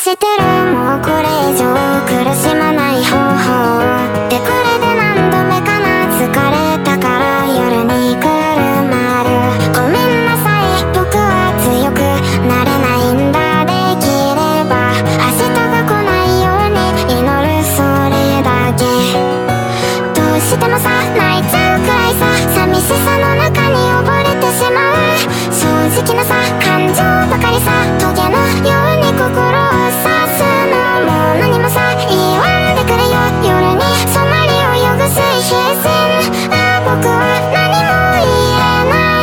してる。もうこれ以上苦しまない方法で、これで何度目かな。疲れたから夜にくるまる。ごめんなさい、僕は強くなれないんだ。できれば明日が来ないように祈る、それだけ。どうしてもさ、泣いちゃうくらいさ、寂しさの中に溺れてしまう。正直なさ、感情ばかりさ、トゲのように心を刺すの。もう何もさ、言わんでくれよ。夜に染まり泳ぐ水平線。ああ、僕は何も言えない。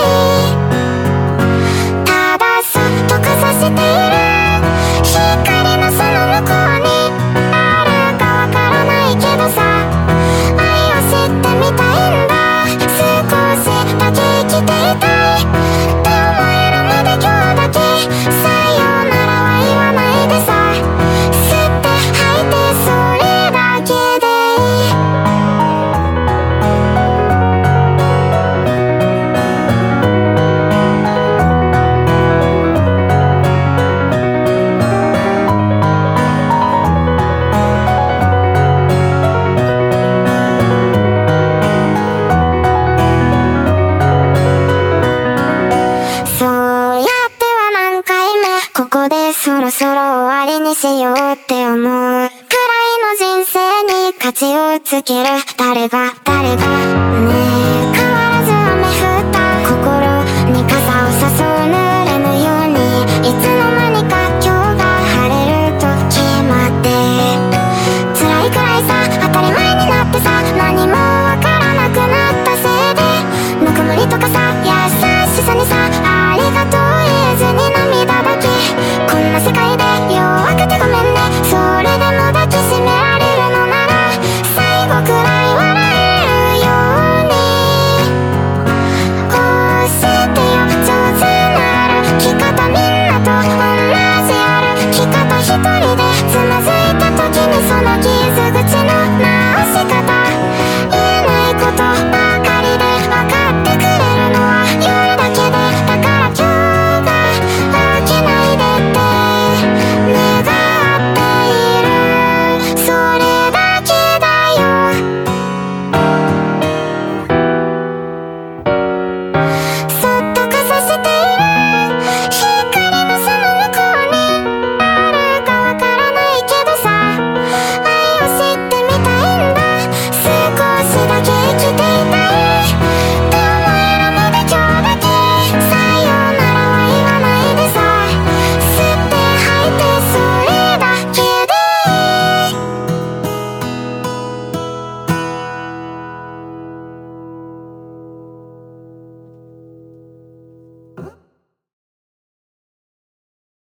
ただそっとかざしている。光のその向こうにあるかわからないけどさ、愛を知ってみたいんだ。少しだけ生きていたいって思えるまで今日だけ。さよならは言わないでさ、吸って吐いてそれだけでいい。そうやっては何回目、ここでそろそろ終わりにしようって思うくらいの人生に価値をつける。誰がねえ、変わら